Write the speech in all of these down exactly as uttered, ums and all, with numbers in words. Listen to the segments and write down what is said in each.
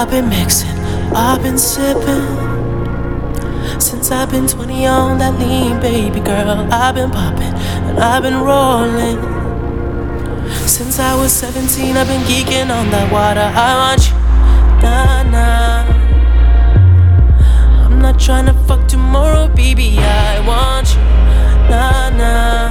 I've been mixing, I've been sipping. Since I've been twenty on that lean, baby girl, I've been popping and I've been rolling. Since I was seventeen, I've been geeking on that water. I want you, nah, nah. I'm not tryna fuck tomorrow, baby, I want you, nah, nah.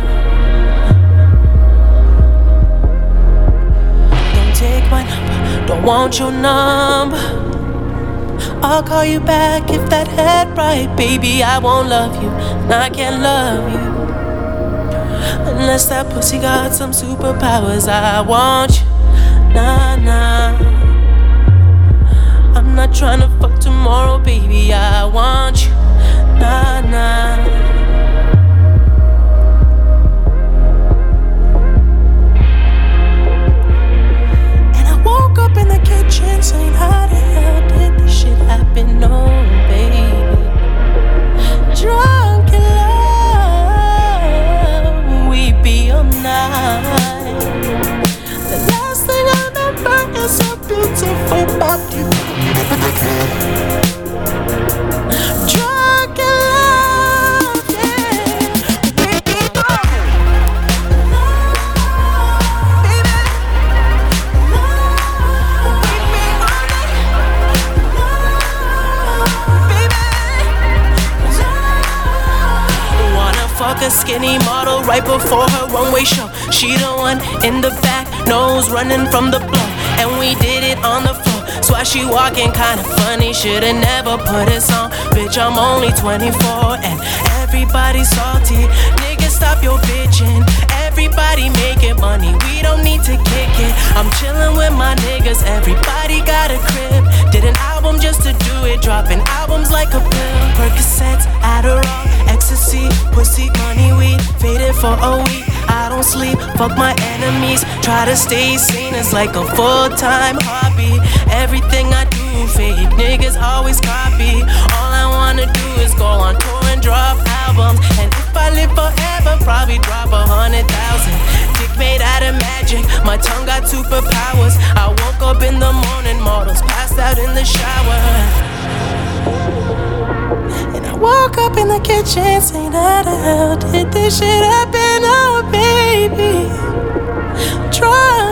Don't take my number, don't want your number. I'll call you back if that head right, baby, I won't love you, and I can't love you unless that pussy got some superpowers. I want you, nah, nah. I'm not tryna fuck tomorrow, baby, I want you, nah, nah. And I woke up in the kitchen saying, how the hell did this shit happen? No, baby. Drunk in love, we be all night. The last thing I remember is a beautiful body. Drunk in love, yeah. We be all night, baby. We be all night, baby. Wanna fuck a skinny model right before her runway show. She the one in the back, nose running from the blow. And we did it on the floor, so why she walking kinda funny. Shoulda never put us on. Bitch, I'm only twenty-four and everybody's salty. Niggas, stop your bitching. Everybody making money, we don't need to kick it. I'm chillin' with my niggas, everybody got a crib. Did an album just to do it, dropping albums like a pill. Percocets, Adderall, ecstasy, pussy, money, weed. Faded for a week, I don't sleep, fuck my enemies. Try to stay sane, it's like a full-time hobby. Everything I do, fake niggas always copy. All I wanna do is go on tour and drop albums. And if I live forever, probably drop a hundred thousand. Dick made out of magic, my tongue got superpowers. I woke up in the morning, models passed out in the shower. And I woke up in the kitchen saying, how the hell did this shit happen? Oh, baby, try